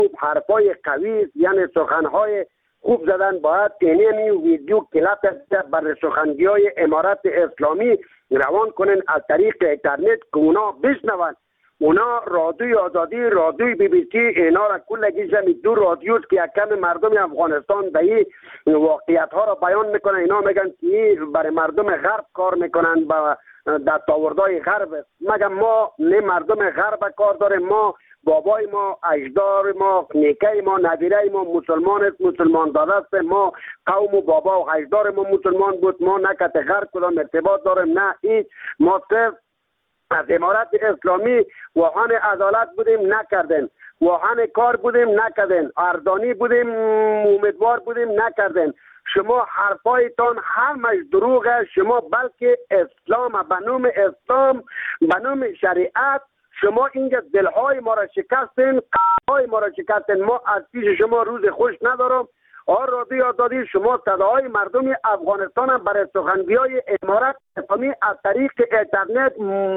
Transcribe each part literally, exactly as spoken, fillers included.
حرفای قوی، یعنی سخنهای خوب زدن. باید اینمی ویدیو کلیپ بر سخنگی های امارت اسلامی روان کنن از طریق اینترنت که اونا بشنون. اونا رادیوی آزادی، رادیوی بی بی سی، اینا را کلگی جمعی دو رادیوست که یک کم مردم افغانستان به این واقعیت ها را بیان میکنن. اینا میگن که برای مردم غرب کار میکنن، با دستاوردهای غرب. مگه ما نه مردم غرب کار داریم؟ ما بابای ما، اجدار ما، نیکه ما، نویره ما مسلمان است، مسلمان داده است. ما قوم و بابا و اجدار ما مسلمان بود. ما نه کت غرب کدام ارتباط داریم نه هیچ. ما صرف از امارت اسلامی واهن عدالت بودیم نکردن، واهن کار بودیم نکردن، اردانی بودیم امیدوار بودیم نکردن. شما حرفایتان همش دروغه. شما بلکه اسلام به نام اسلام، به نام شریعت شما اینجا دلهای ما را شکستین، قلبهای ما را شکستین. ما از پیش شما روز خوش ندارم. آر رادیو آزادی شما صداهای مردم افغانستان برای سخنگوی امارت اسلامی از طریق اینترنت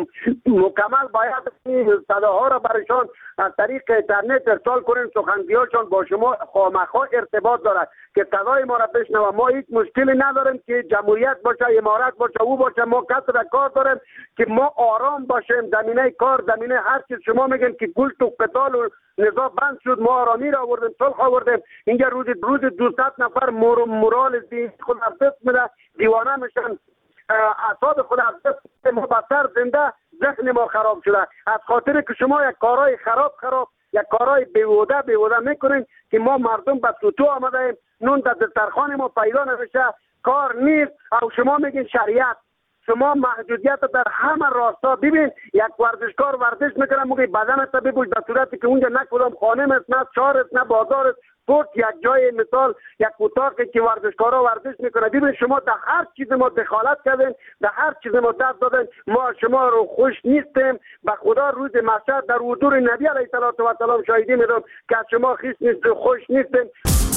مکمل باید صداها را برایشان از طریق اینترنت ارسال کنین. سخنگویاشان با شما خامخا ارتباط دارد که صدای ما را بشنوه. ما هیچ مشکلی نداریم که جمهوریت باشه، امارت باشه، او باشه. ما کسر کار داریم که ما آرام باشیم. زمینه کار، زمینه هر چیز شما میگن که گل تو قتال و نزاع بند شد، ما آرامی را آوردیم، صلح آوردیم. اینجا روز روز دویست نفر مور مورال دی خود از دست میده، دیوانه میشن، اعصاب خود از دست ما بسر زنده، ذهن ما خراب شده از خاطر که شما یک کارهای خراب خراب یک کارهای بیهوده بیهوده میکنین که ما مردم به سوتو آمده ایم. نون در دسترخوان ما پیدا نمیشه، کار نیست. او شما میگین شریعت. شما محدودیت در همه راستا. ببین یک ورزشکار ورزش میکنه، موقع بدنت ببوش در صورتی که اونجا نه کدام خانه است، نه شهر است، نه بازار است. فقط یک جای مثال یک اتاقی که ورزشکارا ورزش میکنه. ببین شما در هر چیز ما دخالت کردین، در هر چیز ما دست دادن. ما شما رو خوش نیستیم. به خدا روز محشر در حضور نبی علیه السلام شاهدی میدم که از شما خیس نیست، خوش نیستیم.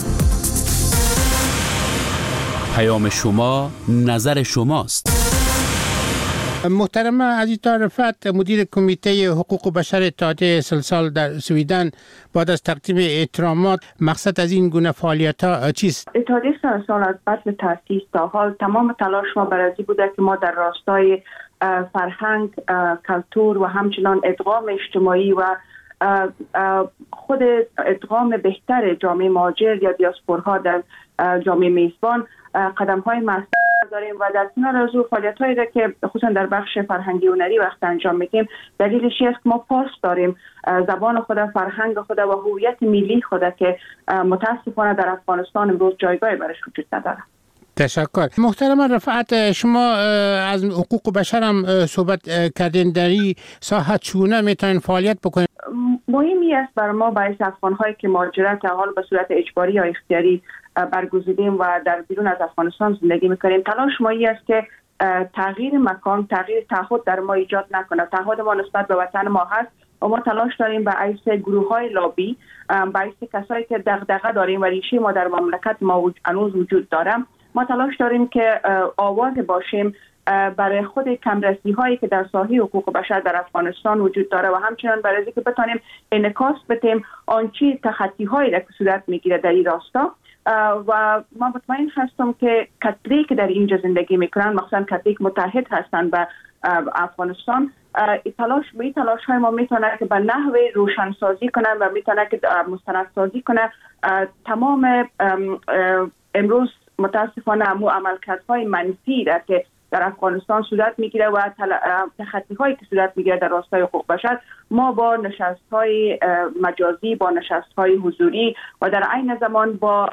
پیام شما نظر شماست. محترم عزیزا رفعت، مدیر کمیته حقوق بشر اتحادیه سلسال در سویدن، بعد از تقدیم احترامات مقصد از این گونه فعالیت‌ها چیست؟ اتحادیه سلسال از بعد تأسیس تا حال تمام تلاش ما برای این بوده که ما در راستای فرهنگ، کلتور و همچنان ادغام اجتماعی و خود ادغام بهتر جامعه مهاجر یا دیاسپورها در جامعه میزبان قدم‌های مؤثر داریم و در کنار از او فعالیت‌هایی را که خصوصا در بخش فرهنگی و هنری وقت انجام میدیم. دلیلش است که ما پاس داریم زبان خود، فرهنگ خود و هویت ملی خود که متاسفانه در افغانستان امروز جایگاهی برش وجود نداره. تشکر. محترم رفعت، شما از حقوق بشر هم صحبت کردین. در این ساحت چونه میتونین فعالیت بکنین؟ مهمی است برای ما باعث افغان‌هایی که مهاجرت حال به صورت اجباری یا اختیاری برگزیدیم و در بیرون از افغانستان زندگی میکنیم، تلاش ما این است که تغییر مکان، تغییر تعهد در ما ایجاد نکنه. تعهد ما نسبت به وطن ما هست و ما تلاش داریم به عیس گروه‌های لابی، به عیس کسایی که دغدغه داریم و ریشه ما در مملکت ما هنوز وجود داره، ما تلاش داریم که آواز باشیم برای خود کمرسی هایی که در ساحه حقوق بشر در افغانستان وجود داره و همچنان برای اینکه بتونیم انعکاس بدیم آنچه تخطی هایی را که صورت میگیره در این راستا. و ما مطمئن هستم که کتری که در اینجا زندگی میکنن، مثلا کتری که متحد هستن به افغانستان، تلاش به تلاش های ما میتونه که به نحوه روشنسازی کنه و میتونه که مستندسازی کنه تمام امروز متاسفانه همو عملکردهای منفی را که در افغانستان صورت میگیره و تخطی هایی که صورت میگیره در راستای حقوق بشر. ما با نشست های مجازی، با نشست های حضوری و در عین زمان با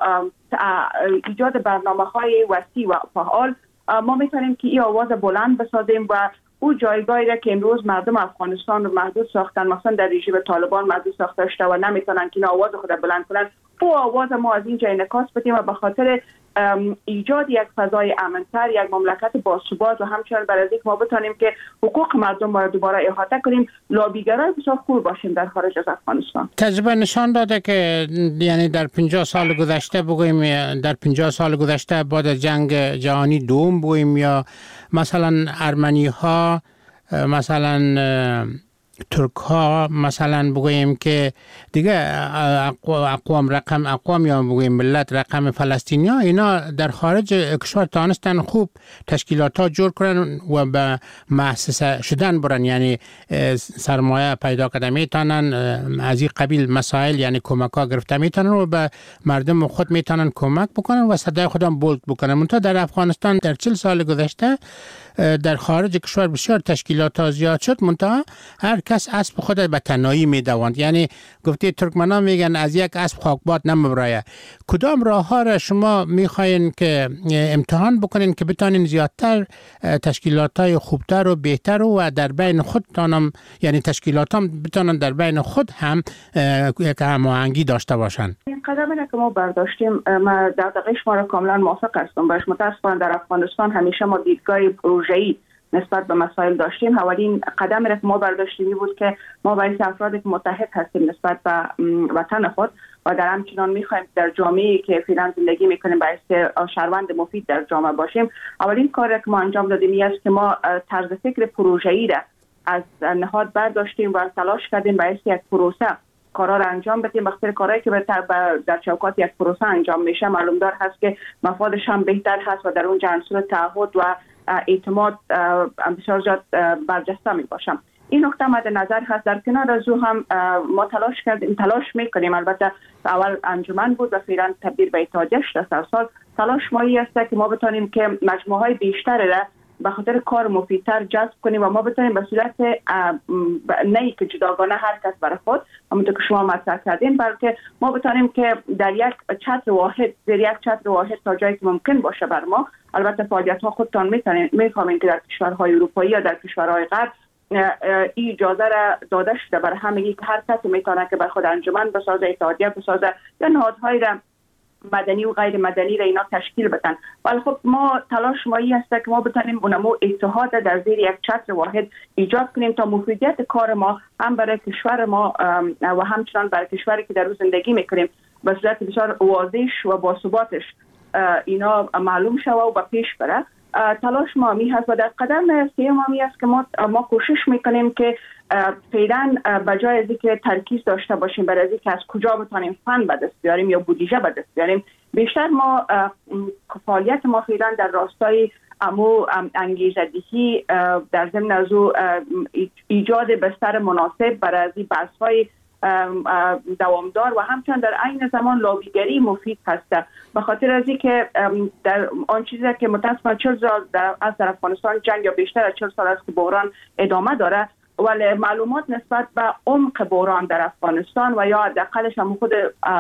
ایجاد برنامه های وسیع و فعال ما میتونیم که این آواز بلند بسازیم و او جایگاهی را که امروز مردم افغانستان رو محدود ساختن، مثلا در رژیم طالبان محدود ساخته شده و نمیتونن که این آواز خود بلند کنن، او آواز ما از اینجا انعکاس بدیم و به خاطر ایجاد یک فضای امن‌تر، یک مملکت باثبات و همچنین برای اینکه ما بتونیم که حقوق مردم را دوباره احاطه کنیم، لابیگرای بسیار خوب باشیم در خارج از افغانستان. تجربه نشان داده که یعنی در پنجاه سال گذشته بگوییم، در پنجاه سال گذشته بعد از جنگ جهانی دوم بگوییم، یا مثلا ارمنی ها مثلا ترک ها مثلا بگوییم که دیگه اقوام رقم اقوام یا بگوییم ملت رقم فلسطینی ها اینا در خارج کشور تانستن خوب تشکیلات ها جور کنن و به مؤسسه شدن برن، یعنی سرمایه پیدا کرده میتونن، از این قبیل مسائل یعنی کمک ها گرفته میتونن و به مردم خود میتونن کمک بکنن و صدای خودم بولد بکنن. منتها در افغانستان در چهل سال گذشته در خارج کشور بسیار تشکیلات ها زیاد شد، منتها هر کس اسب خود به تنهایی میدواند. یعنی گفته ترکمنان میگن از یک اسب خاکباد نمیبرایه. کدام راه ها را شما میخواین که امتحان بکنین که بتانین زیادتر تشکیلات های خوبتر و بهتر و در بین خودتانم، یعنی تشکیلات هم بتانن در بین خود هم یک هماهنگی داشته باشن؟ این قدمی که ما برداشتیم، ما در دقیق شما را کاملا موافق هستم باش. متاسفانه در افغانستان همیشه ما دیدگاه پروژه‌ای نسبت به مسائل داشتیم. اولین قدمی را که ما برداشتیم بود که ما باید افرادی که متحد هستیم نسبت به وطن خود و در همچنان میخوایم در جامعه‌ای که فعلا زندگی میکنیم باید شهروند مفید در جامعه باشیم. اولین کاری که ما انجام دادیم است که ما طرز فکر پروژه‌ای را از نهاد برداشتیم و تلاش کردیم باید یک پروسه کارا را انجام بدیم. وقتی کارهایی که در چوکات یک پروسه انجام میشه معلوم دار هست که مفادش هم بهتر هست و در اونجا عنصر تعهد و اعتماد بسیار زیاد برجسته می باشم. این نکته مد نظر هست. در کنار از او هم ما تلاش کردیم، تلاش میکنیم. البته اول انجمن بود و فعلا تبدیل به اتحادیه شده. سر سال تلاش ما است که ما بتونیم که مجموعه های بیشتر را به خاطر کار مفیدتر جذب کنیم و ما بتونیم به صورت نه که جداگانه هر کس برای خود، همونطور که شما مطرح کردین، بلکه ما بتونیم که در یک چتر واحد، در یک چتر واحد تا جایی که ممکن باشه بر ما، البته فعالیت ها خودتان میتونین میفهمین که در کشورهای اروپایی یا در کشورهای غرب این اجازه را داده شده برای همگی که هر کسی میتونه که بر خود انجمن بسازه، اتحادیه بسازه یا نهادهای را مدنی و غیر مدنی را اینا تشکیل بدن. ولی خب ما تلاش ما این است که ما بتونیم اونمو اتحاد در زیر یک چتر واحد ایجاد کنیم تا مفیدیت کار ما هم برای کشور ما و همچنان برای کشوری که در روز زندگی میکنیم به صورت بسیار واضح و باثباتش اینا معلوم شوه و به پیش بره. تلاش ما می هست و در قدم سوم می است که ما ما کوشش میکنیم که فعلا بجای از اینکه ترکیز داشته باشیم بر از اینکه از کجا بتونیم فن به دست بیاریم یا بودجه به دست بیاریم، بیشتر ما فعالیت ما فعلا در راستای امو انگیزدهی در ضمن از او ایجاد بستر مناسب برای از بحث‌های دوامدار و همچنان در عین زمان لابیگری مفید هست. به خاطر از اینکه در آن چیزی که متاسفانه چهل سال در از در افغانستان جنگ یا بیشتر از چهل سال است که بحران ادامه داره، ولی معلومات نسبت به عمق بحران در افغانستان و یا حداقلش هم خود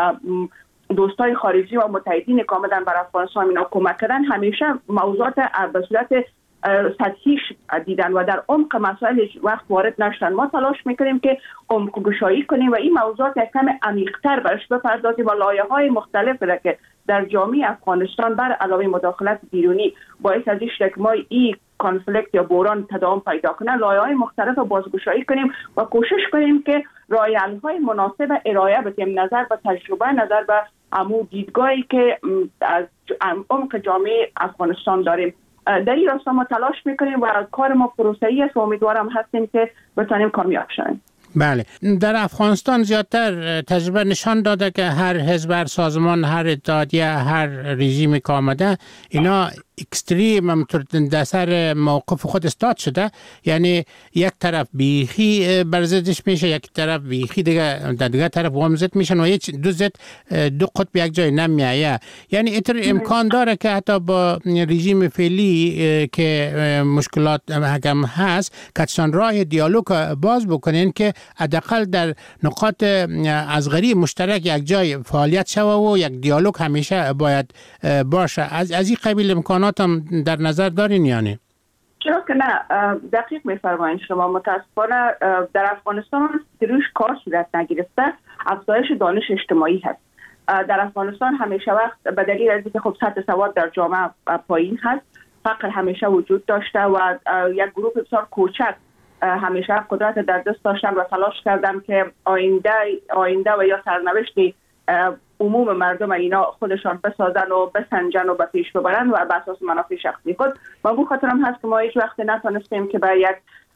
دوستای خارجی و متحدین که آمدن بر افغانستان اینا کمک کردن همیشه موضوعات به صورت سطحیش دیدن و در عمق مسائل وقت وارد نشدن. ما تلاش میکنیم که عمق گشایی کنیم و این موضوعات یک کم عمیق‌تر برش بپردازیم و لایه‌های مختلفی را که در جامعه افغانستان بر علاوه مداخلت بیرونی باعث از این شد که ما این کانفلیکت یا بحران تداوم پیدا کنه، لایه‌های مختلف بازگشایی کنیم و کوشش کنیم که راه حل‌های مناسب ارائه بدیم نظر به تجربه، نظر به عمو دیدگاهی که از عمق جامعه افغانستان داریم. در این راستا ما تلاش میکنیم و کار ما پروسه‌ای است و امیدوارم هستیم که بتونیم کامیاب شویم. بله، در افغانستان زیادتر تجربه نشان داده که هر حزب، هر سازمان، هر اتحادیه، هر رژیمی که آمده اینا اکستریم در سر موقف خود استاد شده، یعنی یک طرف بیخی برزدش میشه، یک طرف بیخی دیگه در دیگه طرف وامزد میشن و هیچ دو زد دو قطب یک جای نمیایه. یعنی اینطور امکان داره که حتی با رژیم فعلی که مشکلات هم هست کتشان راه دیالوگ باز بکنین که حداقل در نقاط اصغری مشترک یک جای فعالیت شوه و یک دیالوگ همیشه باید باشه. از از این قبیل امکانات هم در نظر دارین یعنی؟ چرا که نه، دقیق میفرمایید شما. متاسفانه در افغانستان روش کار صورت نگرفته، افزایش دانش اجتماعی هست. در افغانستان همیشه وقت به دلیل از اینکه خب سطح سواد در جامعه پایین هست، فقر همیشه وجود داشته و یک گروه بسیار کوچک همیشه قدرت در دست داشتن و تلاش کردم که آینده آینده و یا سرنوشت عموم مردم اینا خودشان بسازن و بسنجن و به پیش ببرن و بر اساس منافع شخصی خود. و بو خاطرم هست که ما هیچ وقت نتونستیم که به یک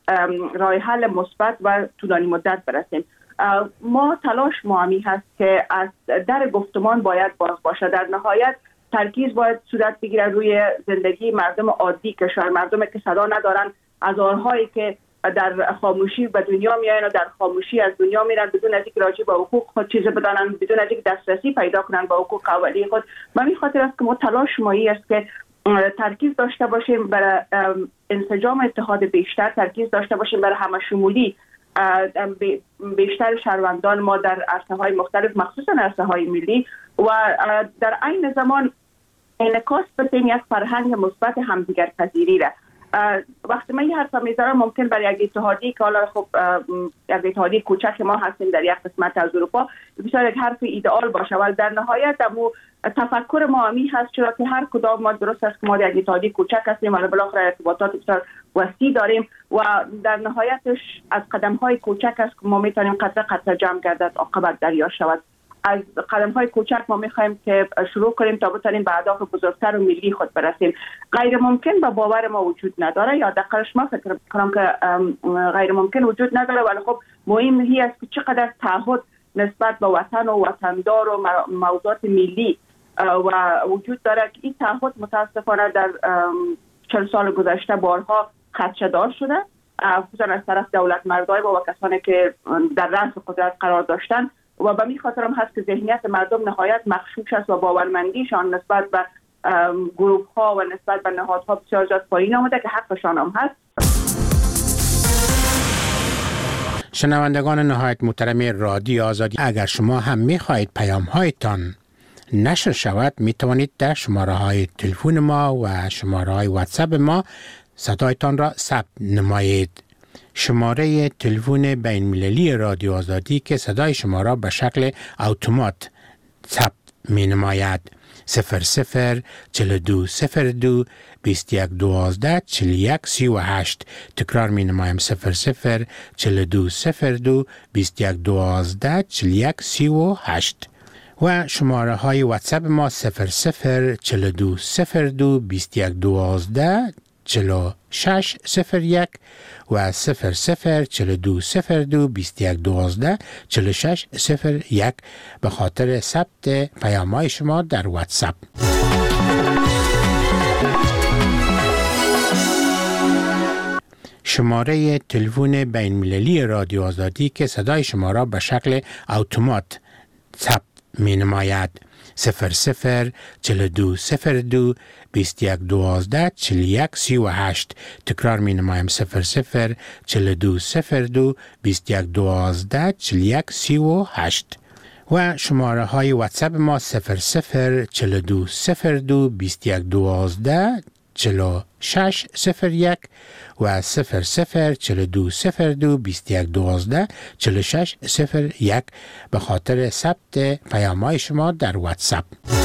راه حل مثبت و طولانی مدت برسیم. ما تلاش ما همی هست که از در گفتمان باید باز باشه. در نهایت ترکیز باید صورت بگیره روی زندگی مردم عادی کشور، مردم که صدا ندارن، هزارهایی که در خاموشی به دنیا میاین و در خاموشی از دنیا میرن بدون از اینکه راجع به حقوق خود چیز بدانن، بدون از اینکه دسترسی پیدا کنن به حقوق اولیه خود. به این خاطر است که ما تلاش مایی است که ترکیز داشته باشیم برای انسجام اتحاد بیشتر، ترکیز داشته باشیم برای همه شمولی بیشتر شهروندان ما در عرصه‌های مختلف، مخصوصا عرصه‌های ملی، و در عین زمان انعکاس بدیم یک فرهنگ مثبت همدیگر پذیری را. وقتی من یه حرف میذارم ممکن برای یک اتحادی که حالا خب یک اتحادی کوچک ما هستیم در یک قسمت از اروپا بسیار یک حرف ایدئال باشه، ولی در نهایت امو تفکر ما همی هست، چرا که هر کدام ما درست است که ما در یک اتحادی کوچک هستیم ولی بالاخره ارتباطات بسیار وسیع داریم و در نهایتش از قدم های کوچک است که ما میتونیم قطره قطره جمع گردد عاقبت دریا شود. از قدم های کوچک ما میخوایم که شروع کنیم تا بتونیم به اهداف بزرگتر و ملی خود برسیم. غیر ممکن به باور ما وجود نداره، یا دقیقش ما فکر کنم که غیر ممکن وجود نداره، ولی خب مهم هی است که چقدر تعهد نسبت به وطن و وطندار و موضوعات ملی و وجود داره که این تعهد متاسفانه در چل سال گذشته بارها خدشه‌دار شده، خصوصا از طرف دولت مردای و کسانی که در رأس قدرت قرار داشتن، و به این خاطر هم هست که ذهنیت مردم نهایت مغشوش است و باورمندیشان نسبت به گروه ها و نسبت به نهادها بسیار زیاد پایین آمده که حقشان هم هست. شنوندگان نهایت محترم رادیو آزادی، اگر شما هم می‌خواهید پیام‌هایتان نشر شود می‌توانید در شماره‌های تلفن ما و شماره‌های واتساپ ما صدایتان را ثبت نمایید. شماره تلفن بین المللی رادیو آزادی که صدای شما را به شکل اتومات ثبت می نماید صفر صفر چهل دو صفر دو بیست یک دوازده چهل یک سی و هشت. تکرار می نمایم صفر صفر چهل دو صفر دو بیست یک دوازده چهل یک سی و هشت. و شماره های واتساپ ما صفر صفر چهل دو صفر دو بیست یک دوازده چهل و شش صفر یک و صفر صفر چهل دو صفر دو بیست یک دوازده چهل و شش صفر یک به خاطر ثبت پیام‌های شما در واتساپ. شماره تلفن بین المللی رادیو آزادی که صدای شما را به شکل اتومات ثبت می نماید صفر صفر چهل دو صفر دو بیست یک دوازده چهل یک سی و هشت. تکرار می نمایم صفر صفر چهل دو صفر دو بیست یک دوازده چهل یک سی و هشت. و شماره های واتساپ ما صفر صفر چهل دو صفر دو بیست یک دوازده چهل و شش صفر یک و صفر صفر چهل دو صفر دو بیست یک دوازده چهل و شش صفر یک به خاطر ثبت پیام‌های شما در واتساپ.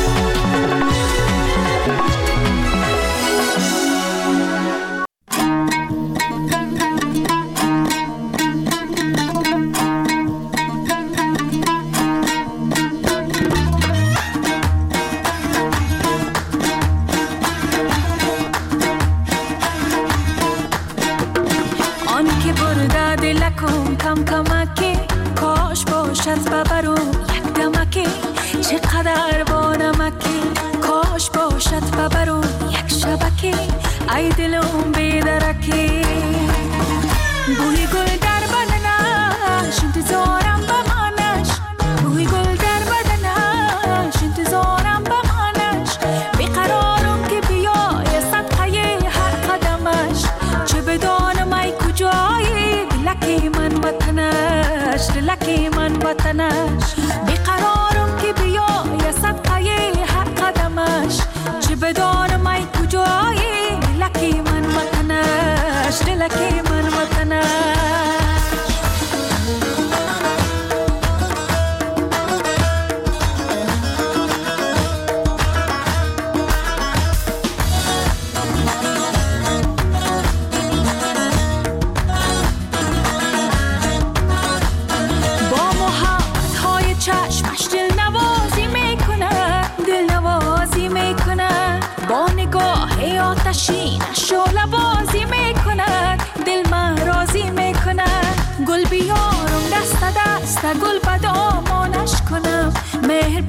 چقدر با نمکی کاش باشد ببرو یک شبکی ای دلم بیدرکی بوی گل در بدنش انتظارم بمانش بوی گل در بدنش انتظارم بمانش بیقرارم که بیای صدقه هر قدمش چه بدانم ای کجایی دلکی من وطنش دلکی من وطنش بیقرارم که بیای صدقه هر قدمش چه بدانم ای کجایی دلکی من وطنش دلکی من وطنش. آتشین شعله بازی میکند دل من راضی گل بدامانش کنم، مهر